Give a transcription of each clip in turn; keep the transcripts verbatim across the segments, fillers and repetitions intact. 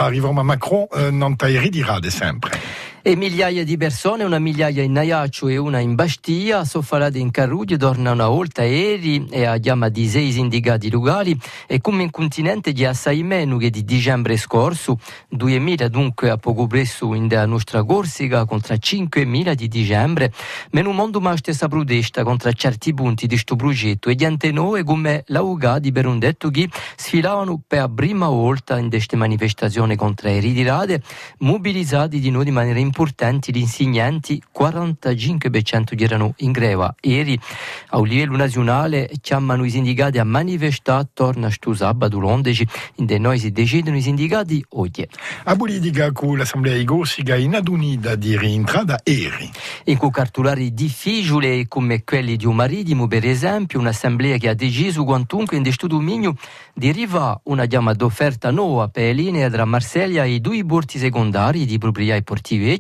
tra arriviamo a Macron eh, non t'iridirà sempre. E migliaia di persone, una migliaia in Ajaccio e una in Bastia, soffalate in Carruglio, torna una volta ieri e a chiama di sei indicati locali e come in continente di assai meno che di dicembre scorso, duemila dunque a poco presso in della nostra Corsica contro cinquemila di dicembre, meno mondo ma stessa protesta contro certi punti di sto progetto e di antenore come l'augadi per un detto che sfilavano per la prima volta in queste manifestazioni contro le ritirate, mobilizzati di noi di maniera importanti gli insegnanti, quarantacinque per cento erano in greva. Ieri a livello nazionale chiamano i sindicati a manifestare torna sto sabato l'undici, in de noi si decidono i sindicati oggi. A politica con l'Assemblea di Corsica in adunida di rientrata ieri. In cui cartolari difficili come quelli di un maritimo, per esempio, un'assemblea che ha deciso quantunque in questo dominio deriva una chiama d'offerta nuova per le linee tra Marsiglia e i due porti secondari di proprietà e Porti Vecchio.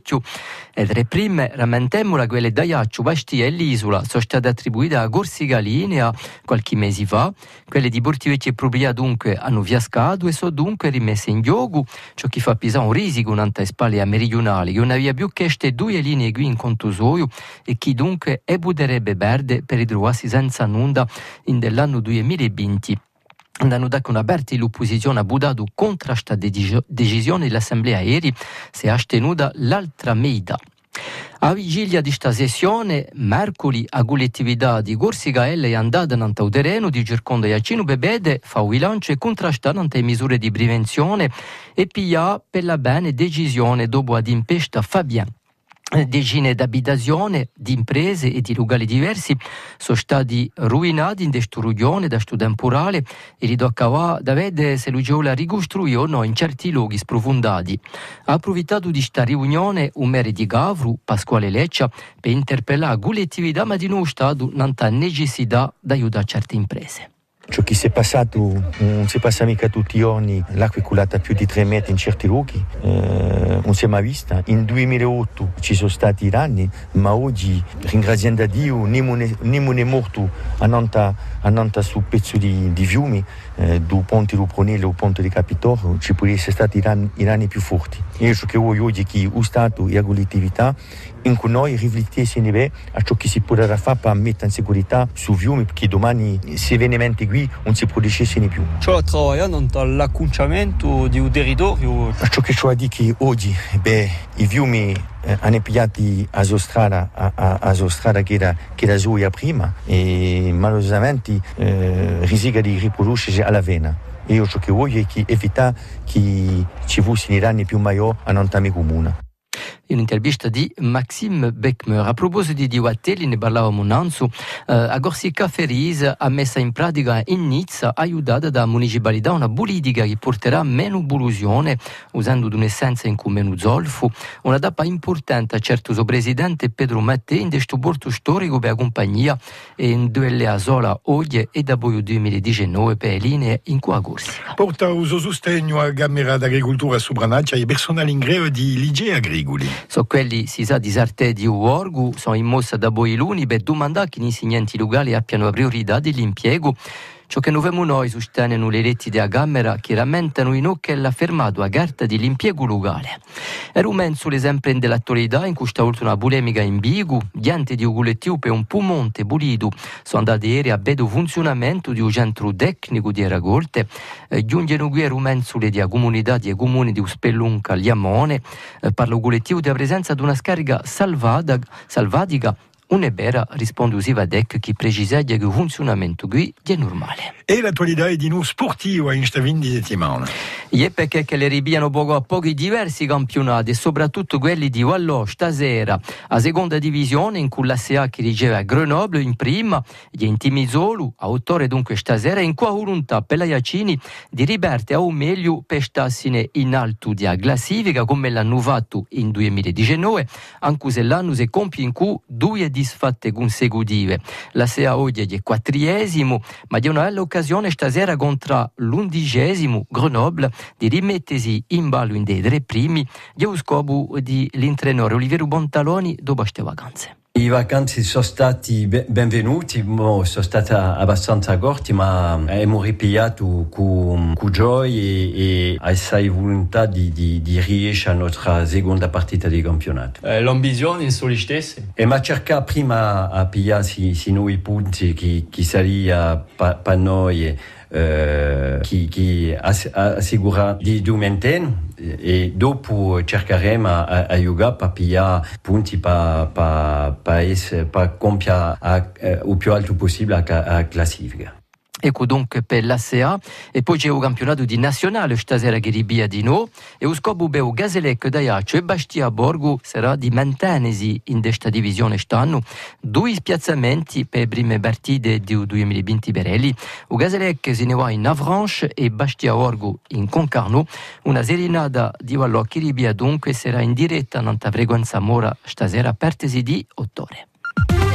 E tre prime, rammentemmola, quelle d'Ajaccio, Bastia e l'Isola, sono state attribuite a Corsica Linea qualche mese fa. Quelle di Porti Vecchio e proprietà dunque hanno fiascato e sono dunque rimesse in gioco, ciò che fa pesare un risico in le spalle meridionali, che non aveva più che queste due linee qui in contusoio e che dunque e potrebbe perdere per ritrovarsi senza nulla in dell'anno duemilaventi. Hanno dato un'aperta l'opposizione ha budato contro questa decisione dell'Assemblea ieri, si è astenuta l'altra metà. A vigilia di questa sessione, mercoledì, a collettività di Corsica L è andata nel terreno di Girconda e Acino Bebede, fa un bilancio e contrasta le misure di prevenzione e pia per la bene decisione dopo ad impesta Fabian. Decine d'abitazioni, di imprese e di locali diversi sono stati ruinati in questo regione da questo temporale e li toccava da vedere se l'ugiola ricostruì o no in certi luoghi sprofondati. Ha approfittato di questa riunione un mere di Gavru, Pasquale Leccia, per interpellare la collettività ma di nuovo Stato nella necessità di aiutare certe imprese. Ciò che si è passato non si passa mica tutti i giorni, l'acqua è colata più di tre metri in certi luoghi, eh, non si è mai vista. In duemilaotto ci sono stati danni, ma oggi, ringraziando a Dio, nessuno è morto a Nanta, a Nanta sul pezzo di, di fiumi, eh, do ponte do Pronello o ponte di Capitolo, ci possono essere stati i danni, i danni più forti. Io ciò che voglio oggi è che lo Stato e la collettività in cui noi riflettessimo a ciò che si poteva fare per mettere in sicurezza su fiumi, perché domani se avvenimenti qui non si producessero più. Ciò lavorando nell'acconciamento di un territorio. Ciò che ciò dico che oggi beh, i fiumi eh, hanno pigliato a strada a, a, a strada che era che era sua prima e malosamente eh, rischia di riprodursi alla vena. Io ciò che voglio è che evitare che ci fossero danni più maggiori a non tami comune. Un'intervista di Maxime Beckmer. A proposito di Wattelli, ne parlavamo innanzi, eh, a Corsica Feris ha messo in pratica in Nizza, aiutata da municipalità, una politica che porterà meno polluzione, usando un'essenza in cui meno zolfo, una tappa importante a certo suo presidente Pedro Mattei in questo porto storico per la compagnia e in due le sola oggi e da poi il duemiladiciannove per le linee in qua Corsica. Porta uso sostegno a Camera d'Agricoltura Subranaccia e personale in greve di Ligea Agricoli. So quelli si sa di sarte di Uorgu, sono in mossa da poi luni per domandare che gli insegnanti locali abbiano priorità dell'impiego. Ciò che noi vediamo noi sostengono le eletti della Camera che rammentano in che l'ha fermato a carta dell'impiego locale. Era un menso l'esempio dell'attualità in cui sta oltre una polemica in Bigu, gente di un collettivo per un pumonte pulito sono andati ieri a vedere il funzionamento di un centro tecnico di raccolte, eh, giungono qui a un menso di comunità di comuni di Spellunca, Liamone, eh, parla un collettivo della presenza di una scarica salvata, salvatica. Un'ebera risponde usiva Dec che preciseggia che il funzionamento qui è normale. E l'attualità è di nuovo sportiva in questa venti settimana. E perché che le ripiano poco a poco i diversi campionati e soprattutto quelli di Wallò stasera a seconda divisione in cui l'A S A che riceve a Grenoble in prima gli Intimizolu a autore dunque stasera in qua volontà per la Iacini di riperte a un meglio per stassine in alto di classifica come l'hanno fatto in duemiladiciannove anche se l'anno si compie in cui due disfatte consecutive. La S A oggi è quattriesimo ma di una bella occasione stasera contro l'undicesimo Grenoble di rimettersi in ballo in dei tre primi di scopo di l'intrenore Oliviero Bontaloni dopo queste vacanze. I vacanze sono stati benvenuti, sono stati abbastanza corti, ma abbiamo ripigliato con, con gioia e, e assai volontà di, di, di riuscire alla nostra seconda partita di campionato. Eh, l'ambizione sono le stesse. E ma cercare prima a pigliare si, si noi punti che, che saria per noi eh, che, che assicura di domenicano e dopo cercheremo a, a giocare per pigliare punti per, per, per, per compiere il più alto possibile la classifica. Ecco dunque per l'A C A e poi c'è un campionato di nazionale stasera che ribia di noi e lo scopo è un Gazelec da Iaccio e Bastia Borgo sarà di mantenersi in questa divisione stanno due spiazzamenti per le prime partite del duemilaventi Berelli. Il Gazelec si ne va in Avranches e Bastia Borgo in Concarneau. Una serenata di Vallo che ribia dunque sarà in diretta nella frequenza Mora stasera per tesi di otto ore.